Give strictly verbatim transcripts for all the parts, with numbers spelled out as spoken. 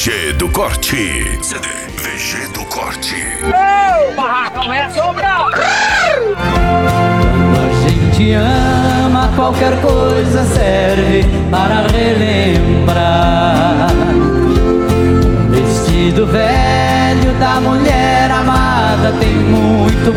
G do Corte. C D V G do Corte. Ô, barracão é sombra! Quando a gente ama, qualquer coisa serve para relembrar. Um vestido velho da mulher amada tem muito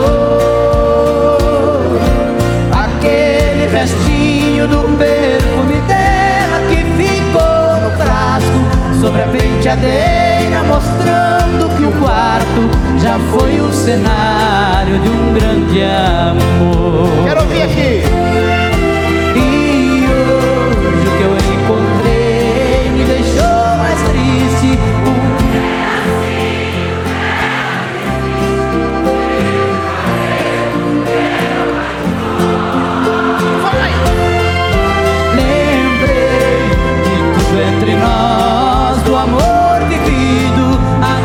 valor. Aquele restinho do perfume dela que ficou no frasco sobre a penteadeira, mostrando que o quarto já foi o cenário de um grande amor. Quero ouvir aqui. E hoje o que eu encontrei me deixou mais triste. Lembrei de tudo entre nós, do amor vivido.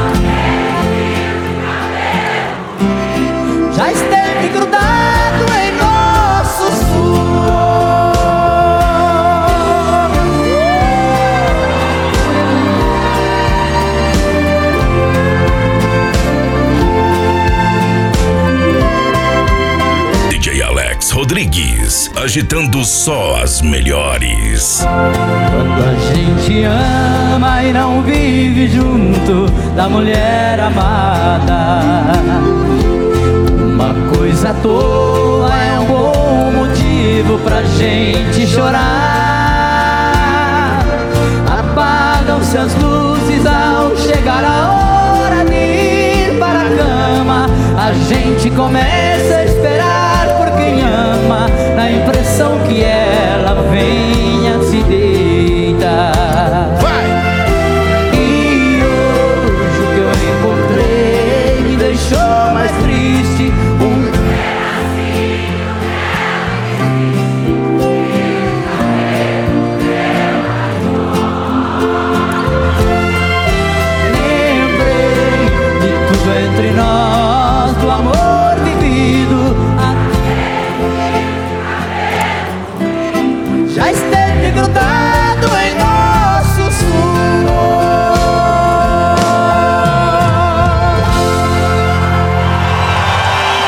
Já esteve grudado em nosso suor. D J Alex Rodrigues, agitando só as melhores. Quando a gente ama e não vive junto da mulher amada, uma coisa à toa é um bom motivo pra gente chorar. Apagam-se as luzes ao chegar a hora de ir para a cama. A gente começa a esperar por quem ama, na impressão que ela venha se deitar. E hoje o que eu encontrei me deixou mais triste. Um Lembrei de tudo entre nós, do amor vivido. Já esteve